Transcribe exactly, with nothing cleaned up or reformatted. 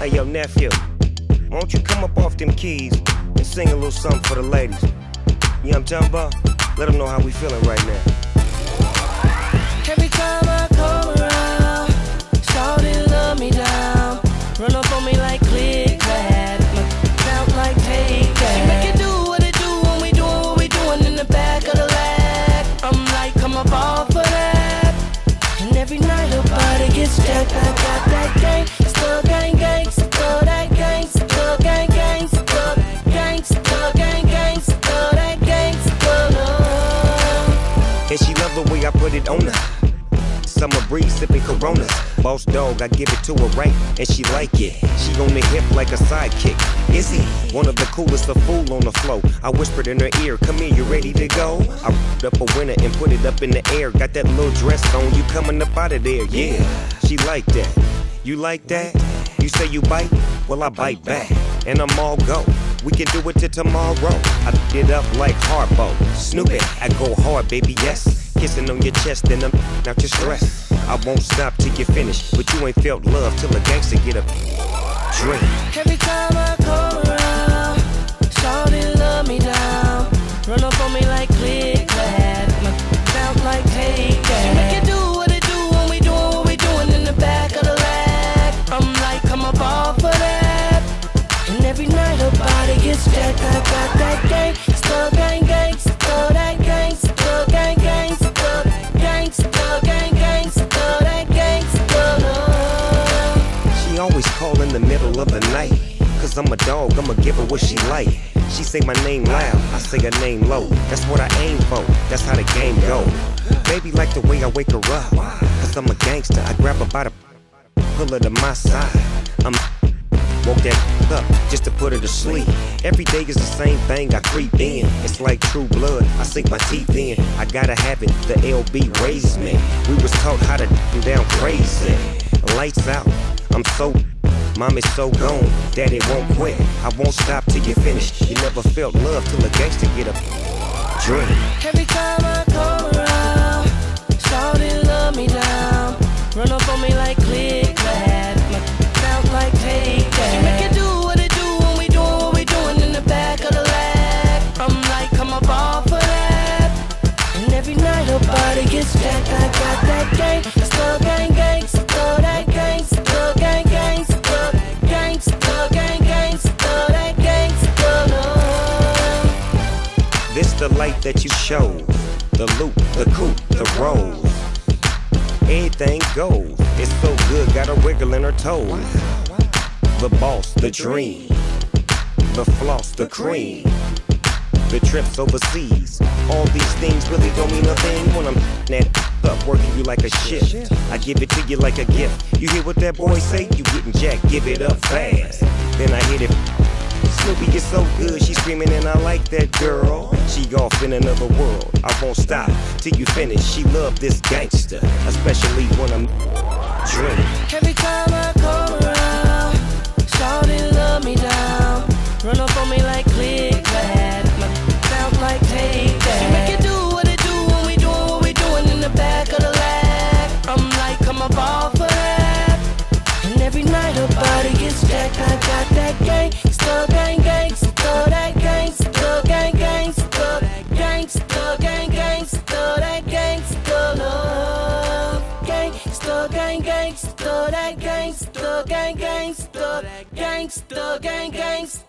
Hey, yo, nephew, why don't you come up off them keys and sing a little something for the ladies? You know what I'm talking about? Let them know how we feeling right now. Every time I come around, shawty love me down. Run up on me like click clack, sound like take that. She make it do what it do when we doing what we doing in the back of the lag. I'm like, come up off of that. And every night her body gets jacked. I got that gang, still gang gang, still that gang, still gang gang, still gang, still gang gang, still that gang, still love. And she love the way I put it on her. Summer breeze sipping Coronas. Boss dog, I give it to her right, and she like it. She on the hip like a sidekick. Is he one of the coolest, a fool on the flow? I whispered in her ear, come here, you ready to go? I rolled up a winner and put it up in the air. Got that little dress on, you coming up out of there, yeah. She like that. You like that? You say you bite? Well, I bite back, and I'm all go. We can do it till tomorrow. I did up like Harpo. Snoopy, I go hard, baby, yes. Kissing on your chest and I'm out your stress. I won't stop till you finish, but you ain't felt love till a gangster get a drink. Every time I come around, shawty love me down. Run up on me like click clack, sound like take that. She make it do what it do when we doing what we doing in the back of the lag. I'm like, come up off of that. And every night her body gets jacked. I got that gang, still gang gang, still that gang, still gang gang, still gang, still gang gang, still that gang, still love. She always call in the middle of the night, cause I'm a dog, I'ma give her what she like. She say my name loud, I say her name low. That's what I aim for, that's how the game go. Baby like the way I wake her up, cause I'm a gangster. I grab her by the pull her to my side. I'm woke that up just to put her to sleep. Every day is the same thing, I creep in. It's like true blood, I sink my teeth in. I gotta have it, the L B raised me. We was taught how to do down crazy. Lights out, I'm so, mom is so gone, daddy won't quit. I won't stop till you finish. You never felt love till a gangster get a drink. Every time I come around, shawty love me down. Run up on me like click clack, sound like take that. She make it do what it do when we doing what we doing in the back of the lag. I'm like, come up off of that. And every night her body gets jacked. I got that gang, still gang gang, still that gang, still gang gang, still gang, still gang gang, still that gang, still love. This the light that you show, the loop, the coupe, the rolls. Anything goes, it's so good, got her wiggling her toes. The boss, the dream, the floss, the cream, the trips overseas. All these things really don't mean a thing when I'm that up, working you like a shift. I give it to you like a gift. You hear what that boy say? You getting jacked, give it up fast. Then I hit it. Snoopy is so good, she screaming and I like that girl. She off in another world, I won't stop till you finish. She love this gangster, especially when I'm drink. Every time I come around, shawty love me down. Run up on me like click clack, sound like take that. She make it do what it do when we doing what we doing in the back of the lag. I'm like, come up off of that. And every night her body gets jacked. I got that gang, still gang gang, still that gang, still gang gang, still gang, still gang gang, still that gang, still love. Gang, still gang gang, still that gang, still gang gang, still gang, still gang gang.